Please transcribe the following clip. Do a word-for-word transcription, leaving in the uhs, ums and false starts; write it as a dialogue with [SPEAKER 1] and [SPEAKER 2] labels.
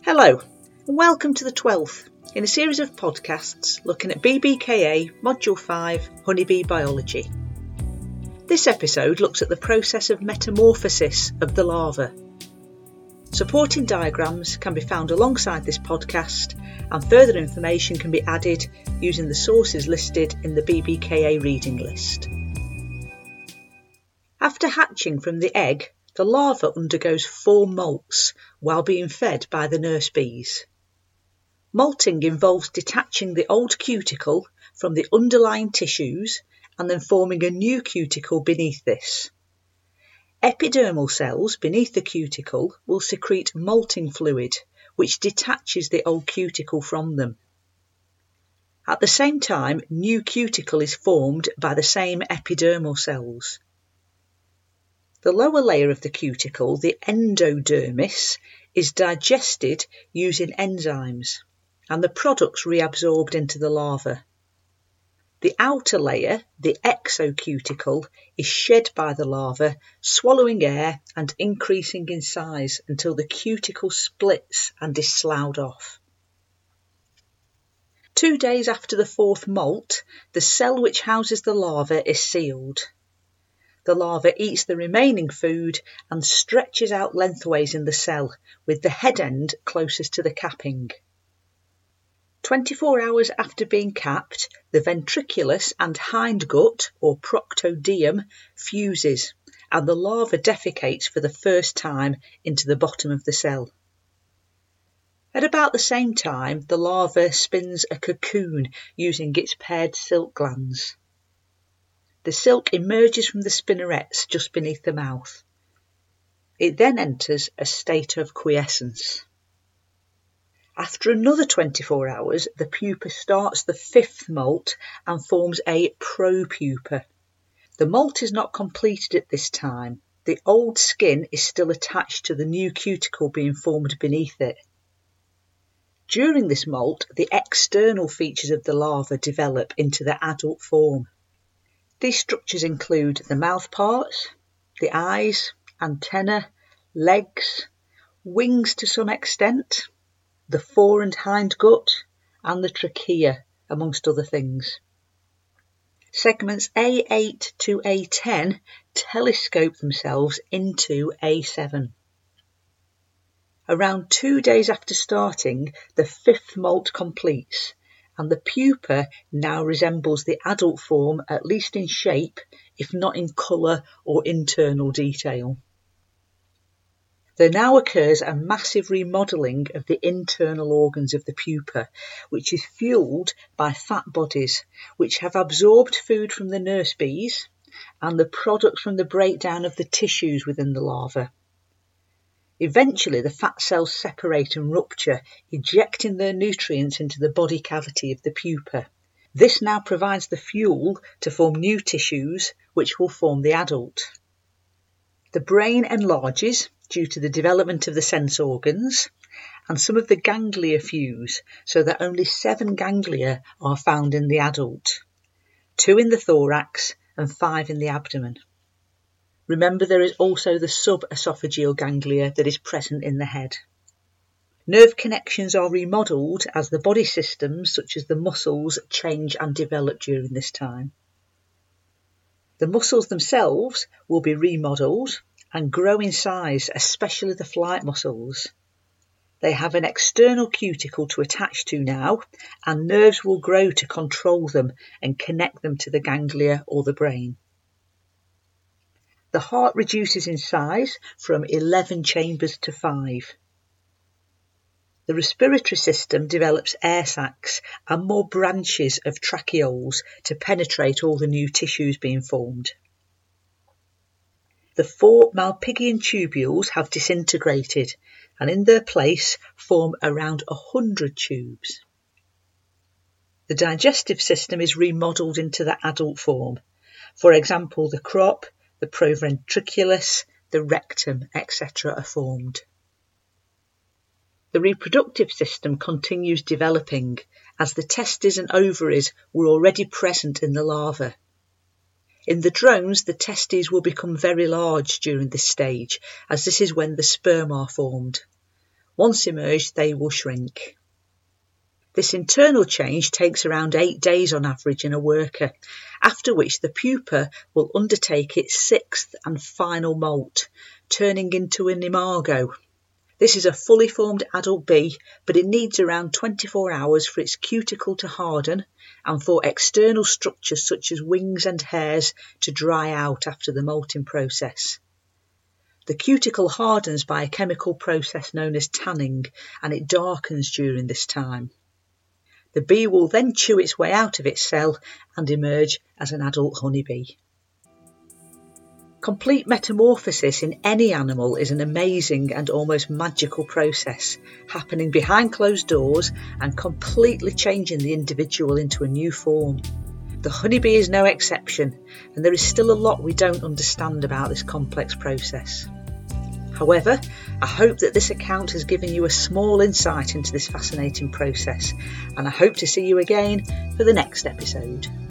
[SPEAKER 1] Hello, and welcome to the twelfth in a series of podcasts looking at B B K A Module five Honeybee Biology. This episode looks at the process of metamorphosis of the larva. Supporting diagrams can be found alongside this podcast, and further information can be added using the sources listed in the B B K A reading list. After hatching from the egg, the larva undergoes four molts while being fed by the nurse bees. Molting involves detaching the old cuticle from the underlying tissues and then forming a new cuticle beneath this. Epidermal cells beneath the cuticle will secrete molting fluid, which detaches the old cuticle from them. At the same time, new cuticle is formed by the same epidermal cells. The lower layer of the cuticle, the endodermis, is digested using enzymes, and the products reabsorbed into the larva. The outer layer, the exocuticle, is shed by the larva, swallowing air and increasing in size until the cuticle splits and is sloughed off. Two days after the fourth molt, the cell which houses the larva is sealed. The larva eats the remaining food and stretches out lengthways in the cell, with the head end closest to the capping. twenty-four hours after being capped, the ventriculus and hindgut, or proctodeum, fuses, and the larva defecates for the first time into the bottom of the cell. At about the same time, the larva spins a cocoon using its paired silk glands. The silk emerges from the spinnerets just beneath the mouth. It then enters a state of quiescence. After another twenty-four hours, the pupa starts the fifth molt and forms a propupa. The molt is not completed at this time. The old skin is still attached to the new cuticle being formed beneath it. During this molt, the external features of the larva develop into the adult form. These structures include the mouth parts, the eyes, antennae, legs, wings to some extent, the fore and hindgut, and the trachea, amongst other things. Segments A eight to A ten telescope themselves into A seven. Around two days after starting, the fifth molt completes, and the pupa now resembles the adult form, at least in shape, if not in colour or internal detail. There now occurs a massive remodelling of the internal organs of the pupa, which is fuelled by fat bodies, which have absorbed food from the nurse bees and the products from the breakdown of the tissues within the larva. Eventually, the fat cells separate and rupture, ejecting their nutrients into the body cavity of the pupa. This now provides the fuel to form new tissues, which will form the adult. The brain enlarges due to the development of the sense organs, and some of the ganglia fuse, so that only seven ganglia are found in the adult, two in the thorax and five in the abdomen. Remember, there is also the subesophageal ganglia that is present in the head. Nerve connections are remodelled as the body systems, such as the muscles, change and develop during this time. The muscles themselves will be remodelled and grow in size, especially the flight muscles. They have an external cuticle to attach to now, and nerves will grow to control them and connect them to the ganglia or the brain. The heart reduces in size from eleven chambers to five. The respiratory system develops air sacs and more branches of tracheoles to penetrate all the new tissues being formed. The four Malpighian tubules have disintegrated and in their place form around a hundred tubes. The digestive system is remodelled into the adult form. For example, the crop, the proventriculus, the rectum, et cetera are formed. The reproductive system continues developing as the testes and ovaries were already present in the larva. In the drones, the testes will become very large during this stage, as this is when the sperm are formed. Once emerged, they will shrink. This internal change takes around eight days on average in a worker, after which the pupa will undertake its sixth and final molt, turning into an imago. This is a fully formed adult bee, but it needs around twenty-four hours for its cuticle to harden and for external structures such as wings and hairs to dry out after the molting process. The cuticle hardens by a chemical process known as tanning, and it darkens during this time. The bee will then chew its way out of its cell and emerge as an adult honeybee. Complete metamorphosis in any animal is an amazing and almost magical process, happening behind closed doors and completely changing the individual into a new form. The honeybee is no exception, and there is still a lot we don't understand about this complex process. However, I hope that this account has given you a small insight into this fascinating process, and I hope to see you again for the next episode.